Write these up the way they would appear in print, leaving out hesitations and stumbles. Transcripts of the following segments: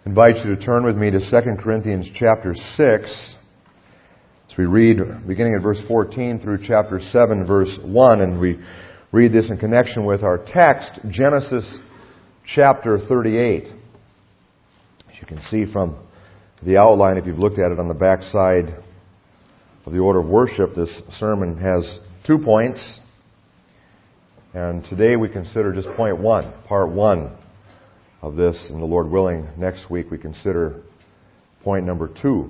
I invite you to turn with me to 2 Corinthians chapter 6. As we read beginning at verse 14 through chapter 7, verse 1, and we read this in connection with our text, Genesis chapter 38. As you can see from the outline, if you've looked at it on the back side of the order of worship, this sermon has 2 points. And today we consider just point 1, part 1 of this, and the Lord willing, next week we consider point number 2.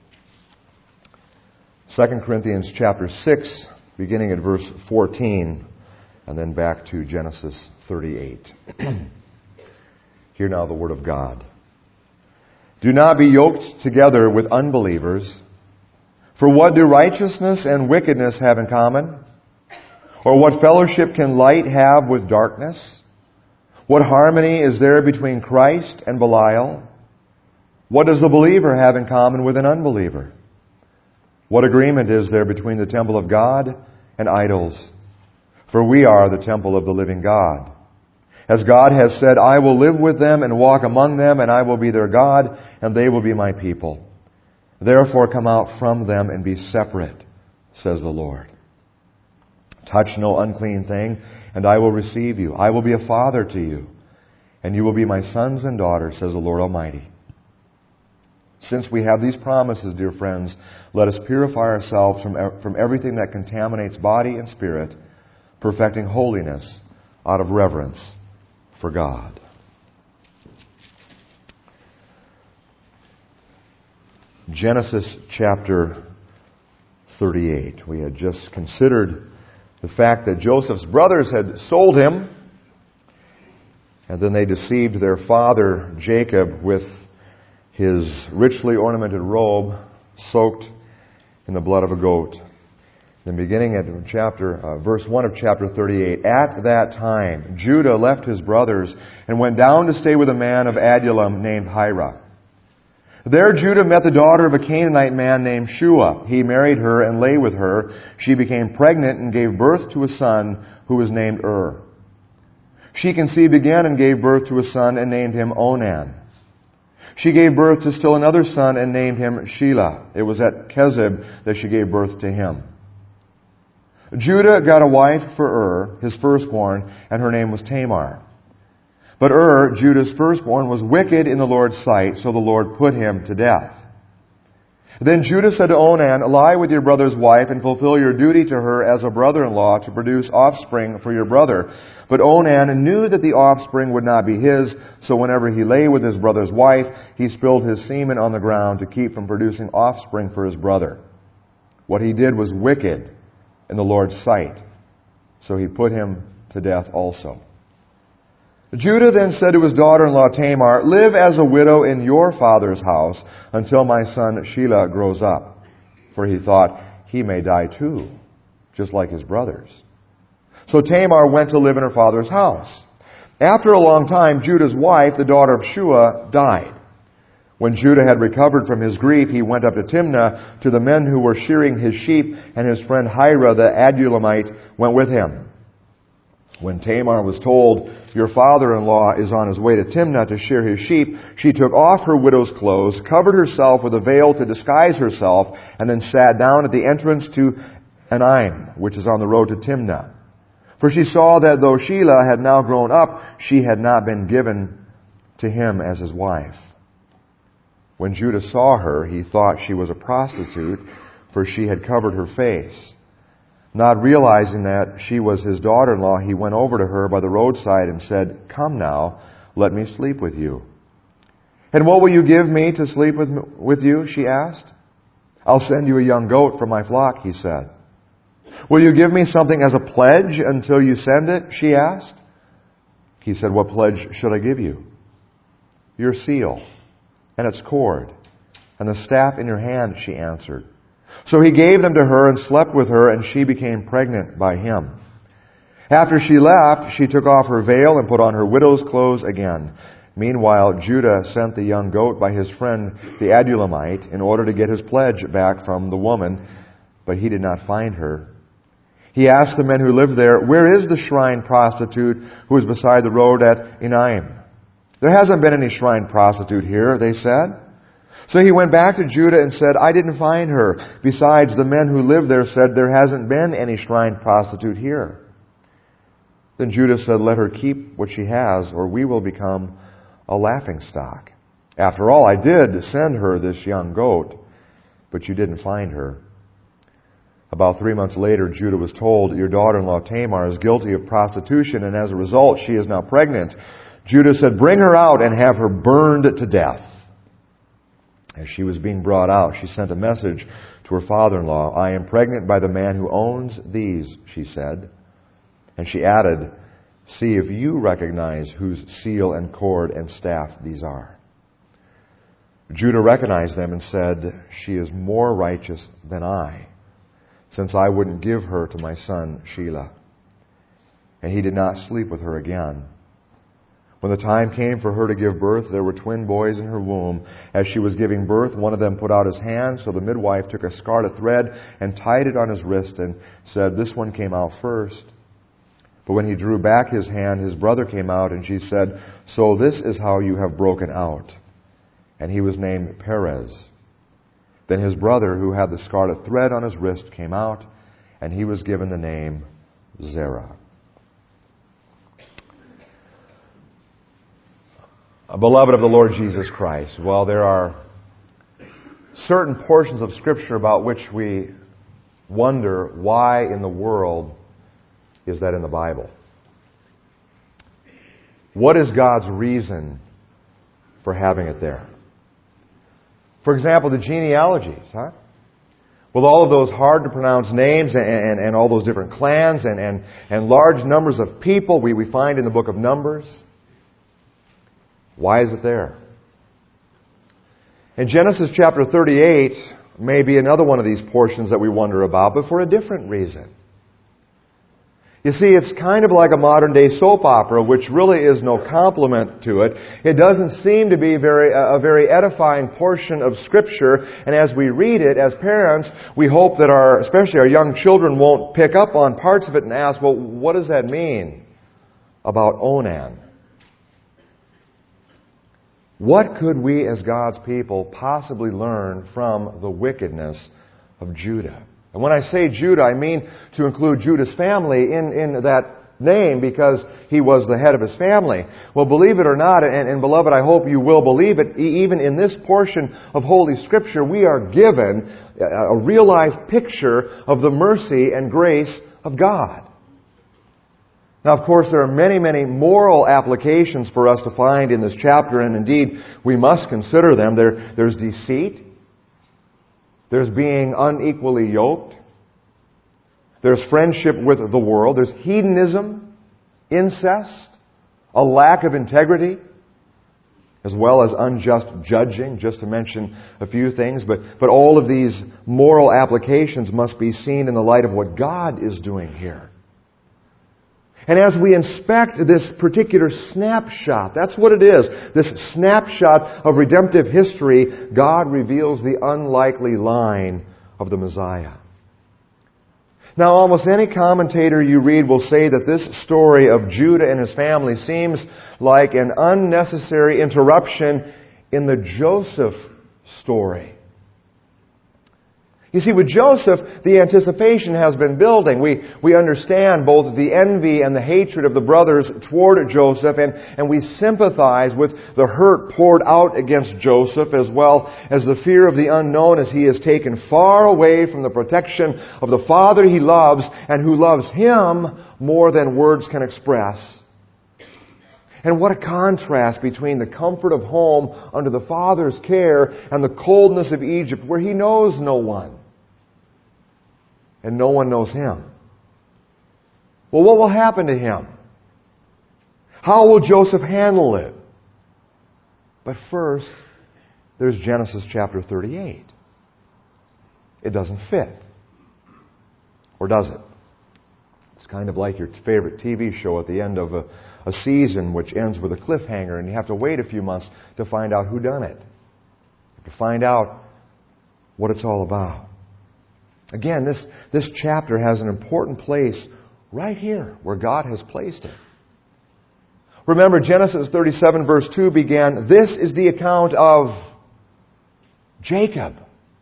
2 Corinthians chapter 6, beginning at verse 14, and then back to Genesis 38. Hear now the word of God. Do not be yoked together with unbelievers, for what do righteousness and wickedness have in common? Or what fellowship can light have with darkness? What harmony is there between Christ and Belial? What does the believer have in common with an unbeliever? What agreement is there between the temple of God and idols? For we are the temple of the living God. As God has said, I will live with them and walk among them, and I will be their God, and they will be my people. Therefore come out from them and be separate, says the Lord. Touch no unclean thing, and I will receive you. I will be a father to you, and you will be my sons and daughters, says the Lord Almighty. Since we have these promises, dear friends, let us purify ourselves from everything that contaminates body and spirit, perfecting holiness out of reverence for God. Genesis chapter 38. We had just considered the fact that Joseph's brothers had sold him, and then they deceived their father Jacob with his richly ornamented robe soaked in the blood of a goat. Then beginning at verse 1 of chapter 38, at that time Judah left his brothers and went down to stay with a man of Adullam named Hira. There Judah met the daughter of a Canaanite man named Shua. He married her and lay with her. She became pregnant and gave birth to a son who was named She conceived again and gave birth to a son and named him Onan. She gave birth to still another son and named him Shelah. It was at Kezib that she gave birth to him. Judah got a wife for his firstborn, and her name was Tamar. But Judah's firstborn, was wicked in the Lord's sight, so the Lord put him to death. Then Judah said to Onan, lie with your brother's wife and fulfill your duty to her as a brother-in-law to produce offspring for your brother. But Onan knew that the offspring would not be his, so whenever he lay with his brother's wife, he spilled his semen on the ground to keep from producing offspring for his brother. What he did was wicked in the Lord's sight, so he put him to death also. Judah then said to his daughter-in-law Tamar, live as a widow in your father's house until my son Shelah grows up. For he thought, he may die too, just like his brothers. So Tamar went to live in her father's house. After a long time, Judah's wife, the daughter of Shua, died. When Judah had recovered from his grief, he went up to Timnah to the men who were shearing his sheep, and his friend Hira the Adullamite went with him. When Tamar was told, your father-in-law is on his way to Timnah to shear his sheep, she took off her widow's clothes, covered herself with a veil to disguise herself, and then sat down at the entrance to Enaim, which is on the road to Timnah. For she saw that though Shelah had now grown up, she had not been given to him as his wife. When Judah saw her, he thought she was a prostitute, for she had covered her face. Not realizing that she was his daughter-in-law, he went over to her by the roadside and said, come now, let me sleep with you. And what will you give me to sleep with you? She asked. I'll send you a young goat from my flock, he said. Will you give me something as a pledge until you send it? She asked. He said, what pledge should I give you? Your seal and its cord and the staff in your hand, she answered. So he gave them to her and slept with her, and she became pregnant by him. After she left, she took off her veil and put on her widow's clothes again. Meanwhile, Judah sent the young goat by his friend the Adullamite in order to get his pledge back from the woman, but he did not find her. He asked the men who lived there, where is the shrine prostitute who is beside the road at Enaim? There hasn't been any shrine prostitute here, they said. So he went back to Judah and said, I didn't find her. Besides, the men who lived there said, there hasn't been any shrine prostitute here. Then Judah said, let her keep what she has, or we will become a laughingstock. After all, I did send her this young goat, but you didn't find her. About 3 months later, Judah was told, your daughter-in-law Tamar is guilty of prostitution, and as a result, she is now pregnant. Judah said, bring her out and have her burned to death. As she was being brought out, she sent a message to her father-in-law. I am pregnant by the man who owns these, she said. And she added, see if you recognize whose seal and cord and staff these are. Judah recognized them and said, she is more righteous than I, since I wouldn't give her to my son Shelah. And he did not sleep with her again. When the time came for her to give birth, there were twin boys in her womb. As she was giving birth, one of them put out his hand, so the midwife took a scarlet thread and tied it on his wrist and said, this one came out first. But when he drew back his hand, his brother came out, and she said, so this is how you have broken out. And he was named Perez. Then his brother, who had the scarlet thread on his wrist, came out, and he was given the name Zerah. Beloved of the Lord Jesus Christ, while there are certain portions of Scripture about which we wonder why in the world is that in the Bible? What is God's reason for having it there? For example, the genealogies, with all of those hard to pronounce names and all those different clans and large numbers of people we find in the book of Numbers. Why is it there? In Genesis chapter 38 may be another one of these portions that we wonder about, but for a different reason. You see, it's kind of like a modern day soap opera, which really is no compliment to it. It doesn't seem to be a very edifying portion of Scripture, and as we read it, as parents, we hope that especially our young children won't pick up on parts of it and ask, well, what does that mean about Onan? What could we as God's people possibly learn from the wickedness of Judah? And when I say Judah, I mean to include Judah's family in that name because he was the head of his family. Well, believe it or not, and beloved, I hope you will believe it, even in this portion of Holy Scripture, we are given a real-life picture of the mercy and grace of God. Now, of course, there are many, many moral applications for us to find in this chapter, and indeed, we must consider them. There's deceit. There's being unequally yoked. There's friendship with the world. There's hedonism, incest, a lack of integrity, as well as unjust judging, just to mention a few things. But all of these moral applications must be seen in the light of what God is doing here. And as we inspect this particular snapshot, that's what it is, this snapshot of redemptive history, God reveals the unlikely line of the Messiah. Now, almost any commentator you read will say that this story of Judah and his family seems like an unnecessary interruption in the Joseph story. You see, with Joseph, the anticipation has been building. We understand both the envy and the hatred of the brothers toward Joseph, and we sympathize with the hurt poured out against Joseph, as well as the fear of the unknown as he is taken far away from the protection of the Father he loves and who loves him more than words can express. And what a contrast between the comfort of home under the Father's care and the coldness of Egypt, where he knows no one. And no one knows him. Well, what will happen to him? How will Joseph handle it? But first, there's Genesis chapter 38. It doesn't fit. Or does it? It's kind of like your favorite TV show at the end of a season which ends with a cliffhanger, and you have to wait a few months to find out who done it. You have to find out what it's all about. Again, this chapter has an important place right here where God has placed it. Remember, Genesis 37 verse 2 began, "This is the account of Jacob,"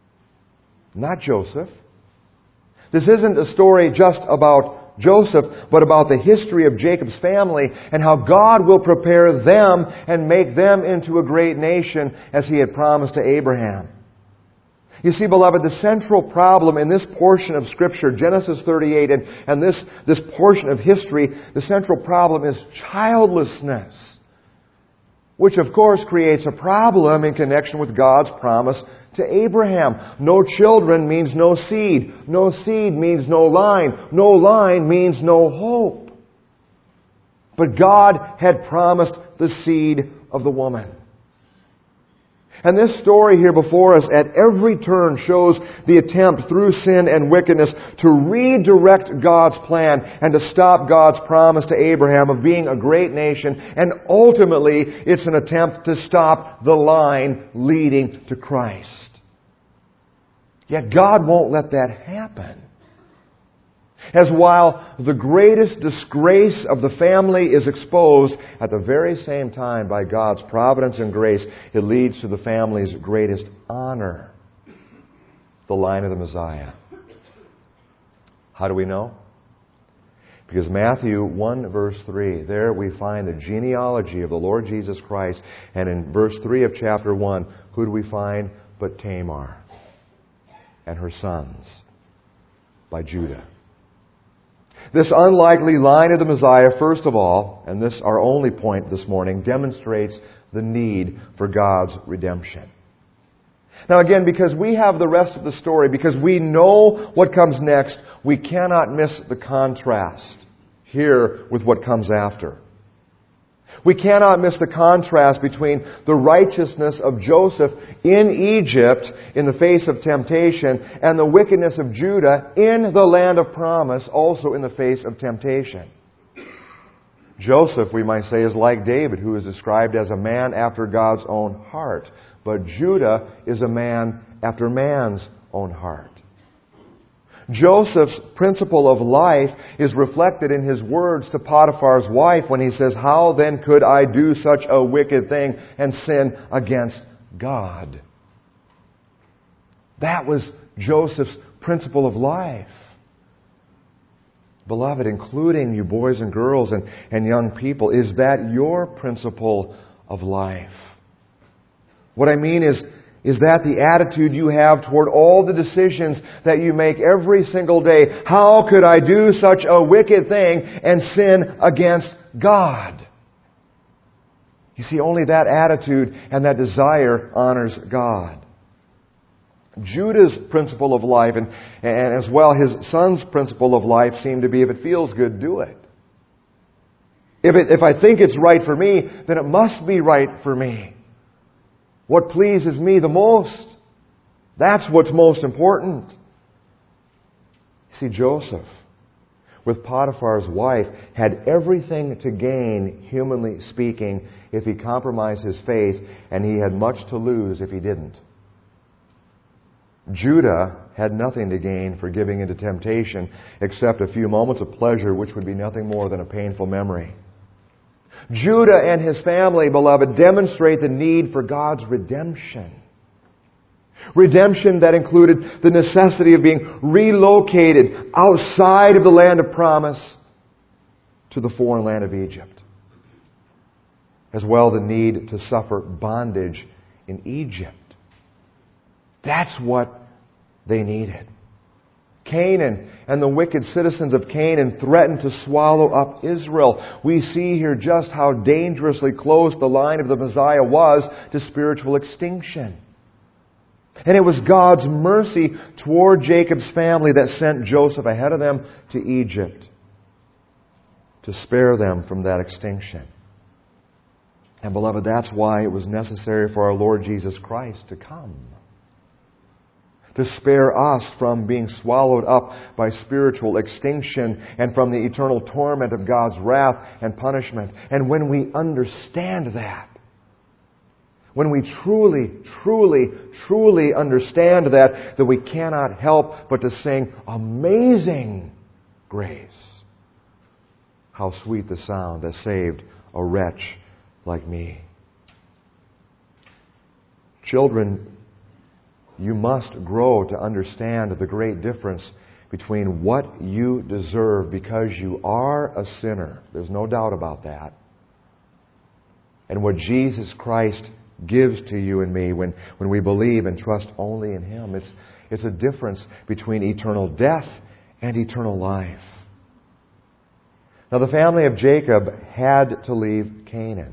not Joseph. This isn't a story just about Joseph, but about the history of Jacob's family and how God will prepare them and make them into a great nation as He had promised to Abraham. You see, beloved, the central problem in this portion of Scripture, Genesis 38, and this portion of history, the central problem is childlessness, which of course creates a problem in connection with God's promise to Abraham. No children means no seed. No seed means no line. No line means no hope. But God had promised the seed of the woman. And this story here before us at every turn shows the attempt through sin and wickedness to redirect God's plan and to stop God's promise to Abraham of being a great nation. And ultimately, it's an attempt to stop the line leading to Christ. Yet God won't let that happen. As while the greatest disgrace of the family is exposed, at the very same time, by God's providence and grace, it leads to the family's greatest honor, the line of the Messiah. How do we know? Because Matthew 1 verse 3, there we find the genealogy of the Lord Jesus Christ. And in verse 3 of chapter 1, who do we find but Tamar and her sons by Judah? This unlikely line of the Messiah, first of all, and this our only point this morning, demonstrates the need for God's redemption. Now again, because we have the rest of the story, because we know what comes next, we cannot miss the contrast here with what comes after. We cannot miss the contrast between the righteousness of Joseph in Egypt in the face of temptation and the wickedness of Judah in the land of promise also in the face of temptation. Joseph, we might say, is like David, who is described as a man after God's own heart. But Judah is a man after man's own heart. Joseph's principle of life is reflected in his words to Potiphar's wife when he says, "How then could I do such a wicked thing and sin against God?" That was Joseph's principle of life. Beloved, including you boys and girls and young people, is that your principle of life? What I mean is that the attitude you have toward all the decisions that you make every single day? How could I do such a wicked thing and sin against God? You see, only that attitude and that desire honors God. Judah's principle of life and as well his son's principle of life seem to be, if it feels good, do it. If I think it's right for me, then it must be right for me. What pleases me the most, that's what's most important. You see, Joseph, with Potiphar's wife, had everything to gain, humanly speaking, if he compromised his faith, and he had much to lose if he didn't. Judah had nothing to gain for giving into temptation except a few moments of pleasure, which would be nothing more than a painful memory. Judah and his family, beloved, demonstrate the need for God's redemption. Redemption that included the necessity of being relocated outside of the land of promise to the foreign land of Egypt. As well, the need to suffer bondage in Egypt. That's what they needed. Canaan and the wicked citizens of Canaan threatened to swallow up Israel. We see here just how dangerously close the line of the Messiah was to spiritual extinction. And it was God's mercy toward Jacob's family that sent Joseph ahead of them to Egypt to spare them from that extinction. And beloved, that's why it was necessary for our Lord Jesus Christ to come. To spare us from being swallowed up by spiritual extinction and from the eternal torment of God's wrath and punishment. And when we understand that, when we truly, truly, truly understand that we cannot help but to sing, "Amazing Grace, how sweet the sound that saved a wretch like me. Children, you must grow to understand the great difference between what you deserve because you are a sinner. There's no doubt about that. And what Jesus Christ gives to you and me when we believe and trust only in Him. It's a difference between eternal death and eternal life. Now the family of Jacob had to leave Canaan.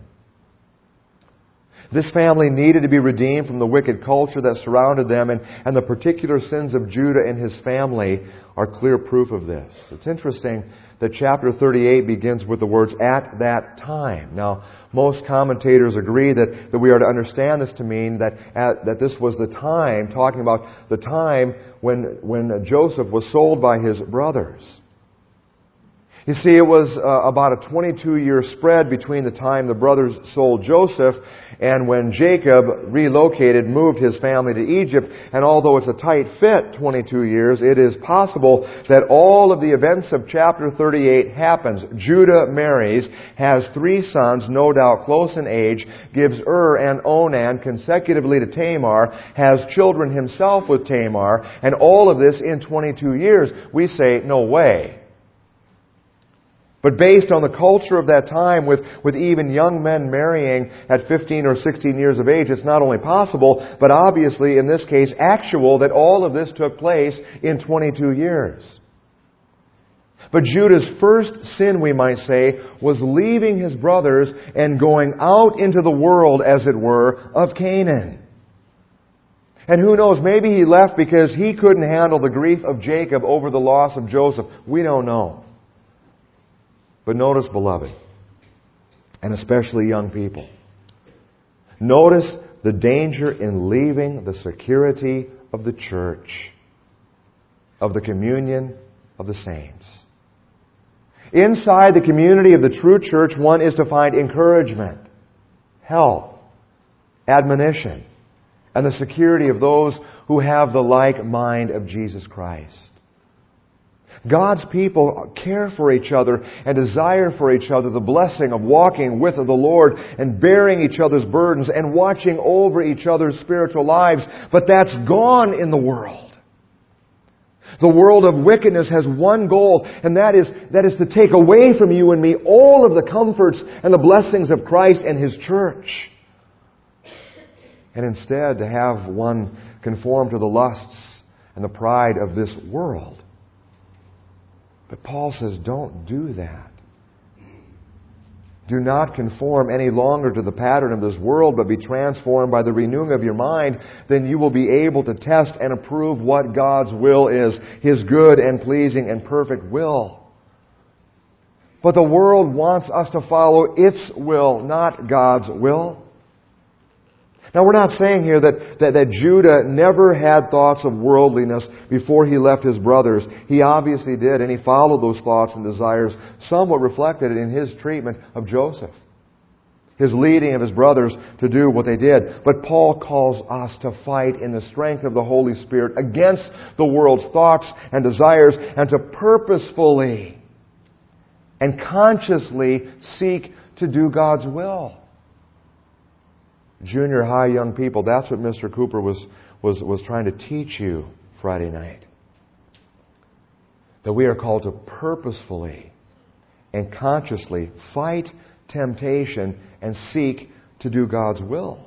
This family needed to be redeemed from the wicked culture that surrounded them, and the particular sins of Judah and his family are clear proof of this. It's interesting that chapter 38 begins with the words, "at that time." Now, most commentators agree that we are to understand this to mean that this was the time, talking about the time when Joseph was sold by his brothers. You see, it was about a 22-year spread between the time the brothers sold Joseph and when Jacob relocated, moved his family to Egypt. And although it's a tight fit, 22 years, it is possible that all of the events of chapter 38 happens. Judah marries, has 3 sons, no doubt close in age, gives and Onan consecutively to Tamar, has children himself with Tamar, and all of this in 22 years. We say, no way. But based on the culture of that time, with even young men marrying at 15 or 16 years of age, it's not only possible, but obviously in this case actual, that all of this took place in 22 years. But Judah's first sin, we might say, was leaving his brothers and going out into the world, as it were, of Canaan. And who knows, maybe he left because he couldn't handle the grief of Jacob over the loss of Joseph. We don't know. But notice, beloved, and especially young people, notice the danger in leaving the security of the church, of the communion of the saints. Inside the community of the true church, one is to find encouragement, help, admonition, and the security of those who have the like mind of Jesus Christ. God's people care for each other and desire for each other the blessing of walking with the Lord and bearing each other's burdens and watching over each other's spiritual lives. But that's gone in the world. The world of wickedness has one goal, and that is to take away from you and me all of the comforts and the blessings of Christ and His church. And instead to have one conform to the lusts and the pride of this world. But Paul says, don't do that. Do not conform any longer to the pattern of this world, but be transformed by the renewing of your mind. Then you will be able to test and approve what God's will is, His good and pleasing and perfect will. But the world wants us to follow its will, not God's will. Now, we're not saying here that Judah never had thoughts of worldliness before he left his brothers. He obviously did, and he followed those thoughts and desires, somewhat reflected in his treatment of Joseph, his leading of his brothers to do what they did. But Paul calls us to fight in the strength of the Holy Spirit against the world's thoughts and desires, and to purposefully and consciously seek to do God's will. Junior high young people, that's what Mr. Cooper was trying to teach you Friday night. That we are called to purposefully and consciously fight temptation and seek to do God's will.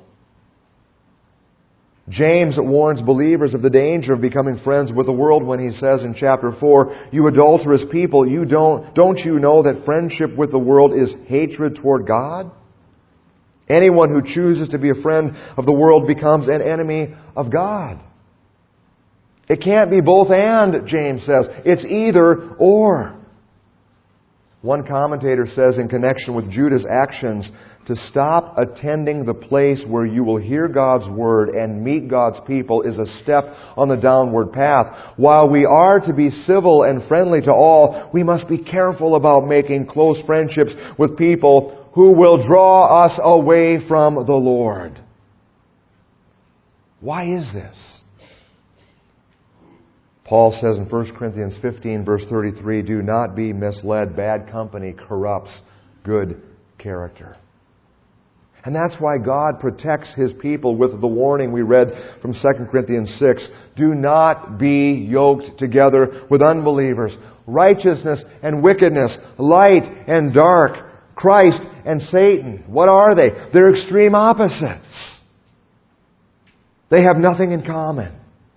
James warns believers of the danger of becoming friends with the world when he says in chapter 4, "You adulterous people, don't you know that friendship with the world is hatred toward God? Anyone who chooses to be a friend of the world becomes an enemy of God." It can't be both and, James says. It's either or. One commentator says in connection with Judah's actions, to stop attending the place where you will hear God's Word and meet God's people is a step on the downward path. While we are to be civil and friendly to all, we must be careful about making close friendships with people who will draw us away from the Lord. Why is this? Paul says in 1 Corinthians 15, verse 33, "Do not be misled. Bad company corrupts good character. And that's why God protects His people with the warning we read from 2 Corinthians 6. Do not be yoked together with unbelievers. Righteousness and wickedness, light and dark, Christ and Satan. What are they? They're extreme opposites. They have nothing in common.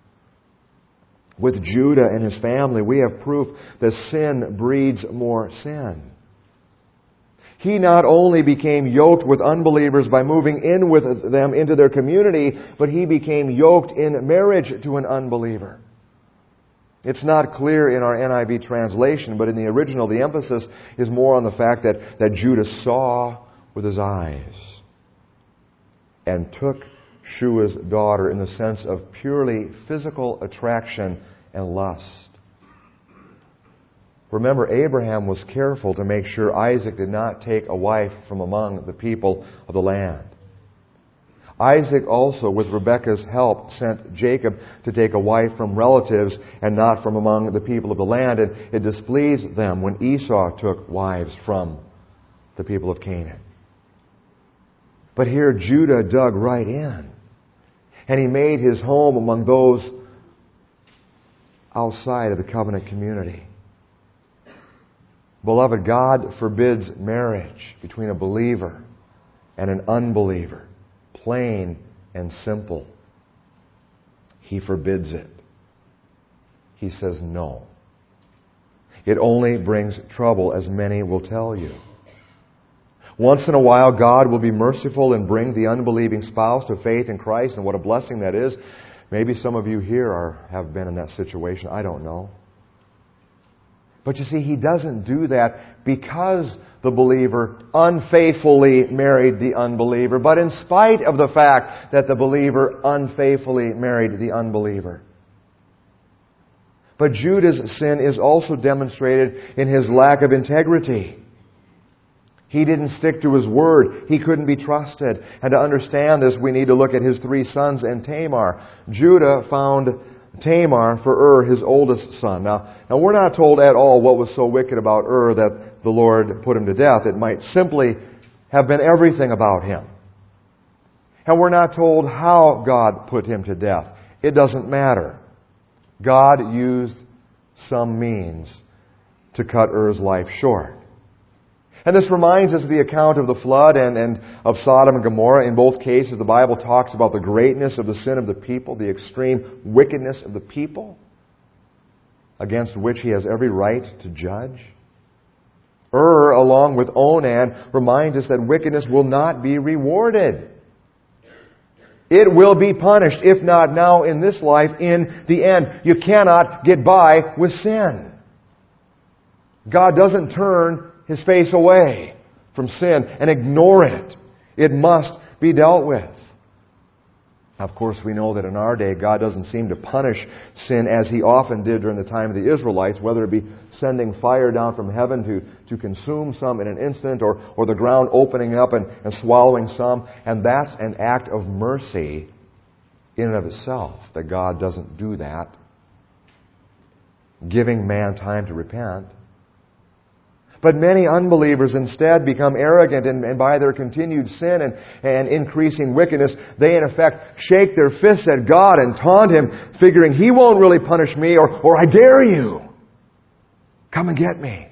With Judah and his family, we have proof that sin breeds more sin. He not only became yoked with unbelievers by moving in with them into their community, but he became yoked in marriage to an unbeliever. It's not clear in our NIV translation, but in the original, the emphasis is more on the fact that Judah saw with his eyes and took Shua's daughter in the sense of purely physical attraction and lust. Remember, Abraham was careful to make sure Isaac did not take a wife from among the people of the land. Isaac also, with Rebekah's help, sent Jacob to take a wife from relatives and not from among the people of the land, and it displeased them when Esau took wives from the people of Canaan. But here Judah dug right in, and he made his home among those outside of the covenant community. Beloved, God forbids marriage between a believer and an unbeliever. Plain and simple. He forbids it. He says no. It only brings trouble, as many will tell you. Once in a while, God will be merciful and bring the unbelieving spouse to faith in Christ, and what a blessing that is. Maybe some of you here have been in that situation. I don't know. But you see, He doesn't do that because the believer unfaithfully married the unbeliever, but in spite of the fact that the believer unfaithfully married the unbeliever. But Judah's sin is also demonstrated in his lack of integrity. He didn't stick to his word. He couldn't be trusted. And to understand this, we need to look at his 3 sons and Tamar. Judah found Tamar for his oldest son. Now we're not told at all what was so wicked about that the Lord put him to death. It might simply have been everything about him. And we're not told how God put him to death. It doesn't matter. God used some means to cut life short. And this reminds us of the account of the flood and of Sodom and Gomorrah. In both cases, the Bible talks about the greatness of the sin of the people, the extreme wickedness of the people, against which He has every right to judge. Along with Onan, reminds us that wickedness will not be rewarded. It will be punished, if not now in this life, in the end. You cannot get by with sin. God doesn't turn His face away from sin and ignore it. It must be dealt with. Of course, we know that in our day, God doesn't seem to punish sin as He often did during the time of the Israelites, whether it be sending fire down from heaven to consume some in an instant, or the ground opening up and swallowing some. And that's an act of mercy in and of itself, that God doesn't do that, giving man time to repent. But many unbelievers instead become arrogant, and by their continued sin and increasing wickedness, they in effect shake their fists at God and taunt Him, figuring He won't really punish me, or I dare you. Come and get me.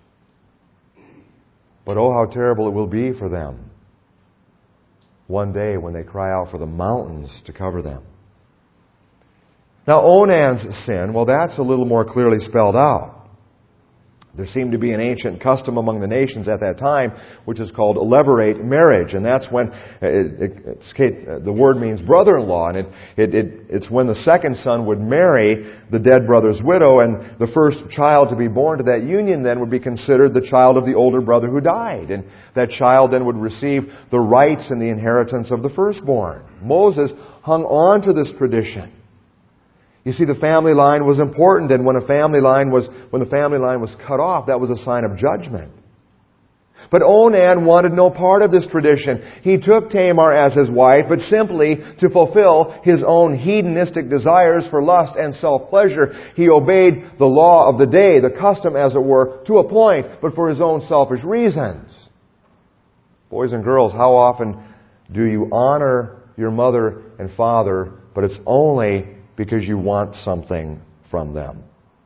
But oh, how terrible it will be for them one day when they cry out for the mountains to cover them. Now, Onan's sin, well, that's a little more clearly spelled out. There seemed to be an ancient custom among the nations at that time, which is called levirate marriage. And that's when, the word means brother-in-law, and it's when the second son would marry the dead brother's widow, and the first child to be born to that union then would be considered the child of the older brother who died. And that child then would receive the rights and the inheritance of the firstborn. Moses hung on to this tradition. You see, the family line was important, and when the family line was cut off, that was a sign of judgment. But Onan wanted no part of this tradition. He took Tamar as his wife, but simply to fulfill his own hedonistic desires for lust and self-pleasure. He obeyed the law of the day, the custom as it were, to a point, but for his own selfish reasons. Boys and girls, how often do you honor your mother and father, but it's only because you want something from them?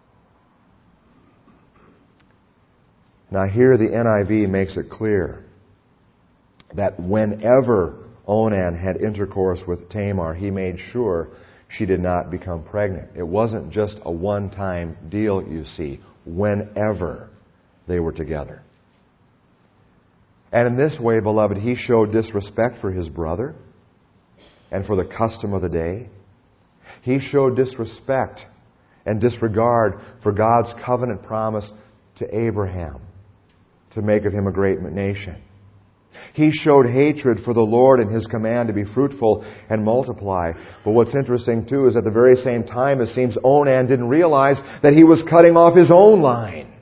Now here the NIV makes it clear that whenever Onan had intercourse with Tamar, he made sure she did not become pregnant. It wasn't just a one-time deal, you see, whenever they were together. And in this way, beloved, he showed disrespect for his brother and for the custom of the day. He showed disrespect and disregard for God's covenant promise to Abraham to make of him a great nation. He showed hatred for the Lord and His command to be fruitful and multiply. But what's interesting too is at the very same time, it seems Onan didn't realize that he was cutting off his own line.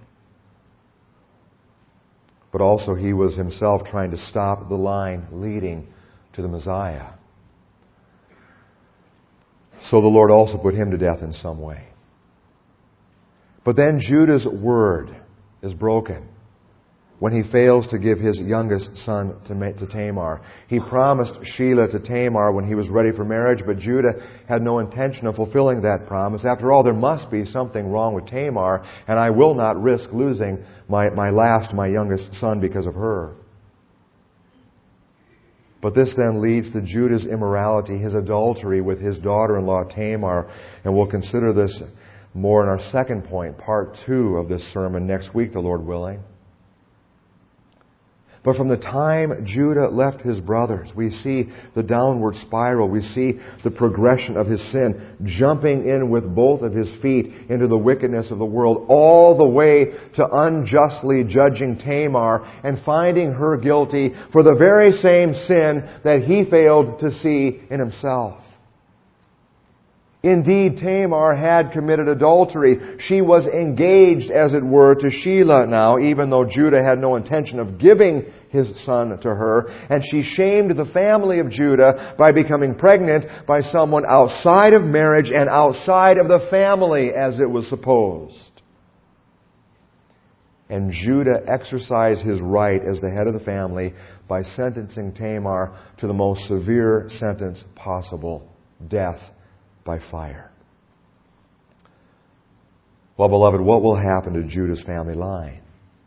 But also he was himself trying to stop the line leading to the Messiah. So the Lord also put him to death in some way. But then Judah's word is broken when he fails to give his youngest son to Tamar. He promised Shelah to Tamar when he was ready for marriage, but Judah had no intention of fulfilling that promise. After all, there must be something wrong with Tamar, and I will not risk losing my youngest son because of her. But this then leads to Judah's immorality, his adultery with his daughter-in-law Tamar, and we'll consider this more in our second point, part 2 of this sermon next week, the Lord willing. But from the time Judah left his brothers, we see the downward spiral. We see the progression of his sin, jumping in with both of his feet into the wickedness of the world, all the way to unjustly judging Tamar and finding her guilty for the very same sin that he failed to see in himself. Indeed, Tamar had committed adultery. She was engaged, as it were, to Shelah now, even though Judah had no intention of giving his son to her. And she shamed the family of Judah by becoming pregnant by someone outside of marriage and outside of the family, as it was supposed. And Judah exercised his right as the head of the family by sentencing Tamar to the most severe sentence possible, death by fire. Well, beloved, what will happen to Judah's family line?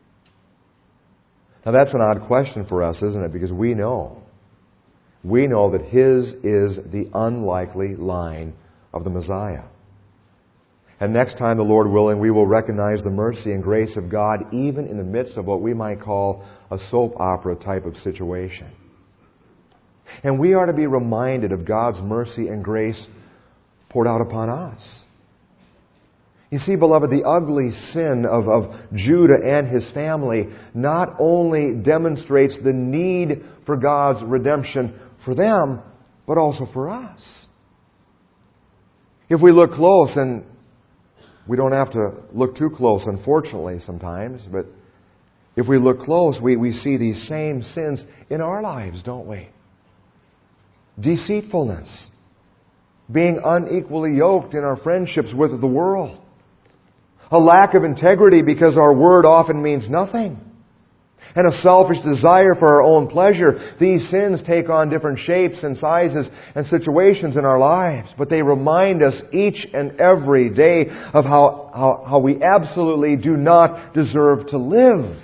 Now that's an odd question for us, isn't it? Because we know that his is the unlikely line of the Messiah. And next time, the Lord willing, we will recognize the mercy and grace of God even in the midst of what we might call a soap opera type of situation. And we are to be reminded of God's mercy and grace poured out upon us. You see, beloved, the ugly sin of Judah and his family not only demonstrates the need for God's redemption for them, but also for us. If we look close, and we don't have to look too close, unfortunately, sometimes, but if we look close, we see these same sins in our lives, don't we? Deceitfulness. Being unequally yoked in our friendships with the world. A lack of integrity because our word often means nothing. And a selfish desire for our own pleasure. These sins take on different shapes and sizes and situations in our lives. But they remind us each and every day of how we absolutely do not deserve to live.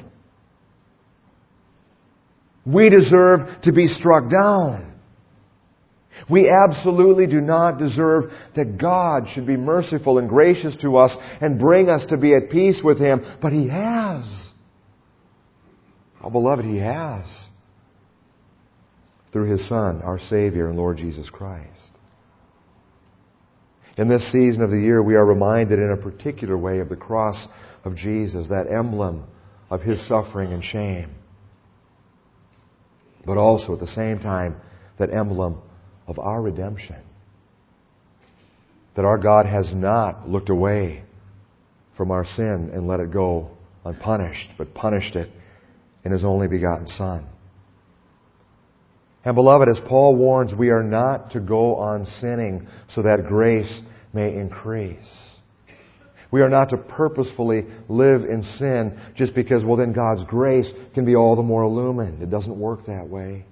We deserve to be struck down. We absolutely do not deserve that God should be merciful and gracious to us and bring us to be at peace with Him. But He has. Oh, beloved, He has. Through His Son, our Savior and Lord Jesus Christ. In this season of the year, we are reminded in a particular way of the cross of Jesus, that emblem of His suffering and shame. But also at the same time, that emblem of our redemption. That our God has not looked away from our sin and let it go unpunished, but punished it in His only begotten Son. And beloved, as Paul warns, we are not to go on sinning so that grace may increase. We are not to purposefully live in sin just because, well, then God's grace can be all the more illumined. It doesn't work that way.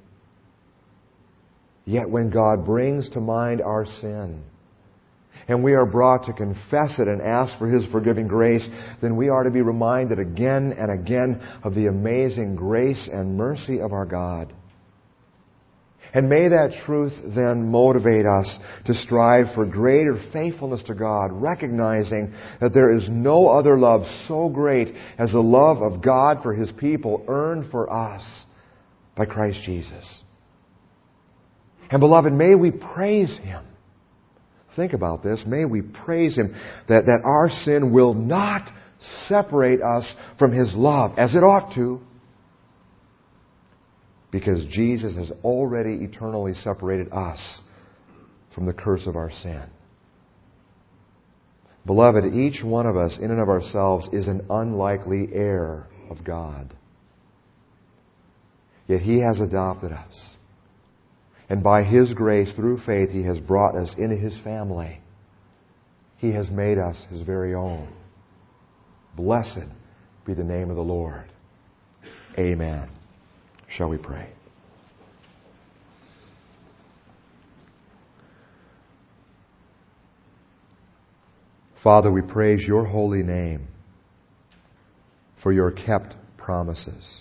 Yet when God brings to mind our sin, and we are brought to confess it and ask for His forgiving grace, then we are to be reminded again and again of the amazing grace and mercy of our God. And may that truth then motivate us to strive for greater faithfulness to God, recognizing that there is no other love so great as the love of God for His people earned for us by Christ Jesus. And beloved, may we praise Him. Think about this. May we praise Him that our sin will not separate us from His love, as it ought to, because Jesus has already eternally separated us from the curse of our sin. Beloved, each one of us in and of ourselves is an unlikely heir of God. Yet He has adopted us. And by His grace, through faith, He has brought us into His family. He has made us His very own. Blessed be the name of the Lord. Amen. Shall we pray? Father, we praise Your holy name for Your kept promises.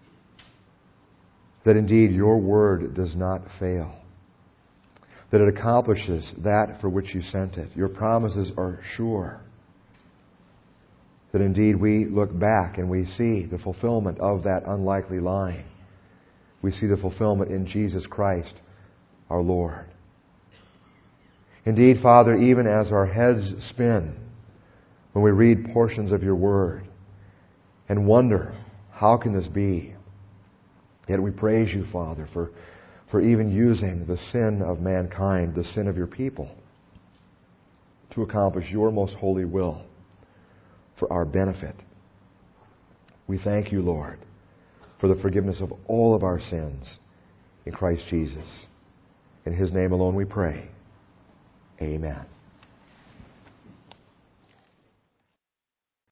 That indeed Your word does not fail. That it accomplishes that for which You sent it. Your promises are sure. That indeed we look back and we see the fulfillment of that unlikely line. We see the fulfillment in Jesus Christ, our Lord. Indeed, Father, even as our heads spin when we read portions of Your word and wonder, how can this be? Yet we praise You, Father, for even using the sin of mankind, the sin of Your people, to accomplish Your most holy will for our benefit. We thank You, Lord, for the forgiveness of all of our sins in Christ Jesus. In His name alone we pray. Amen.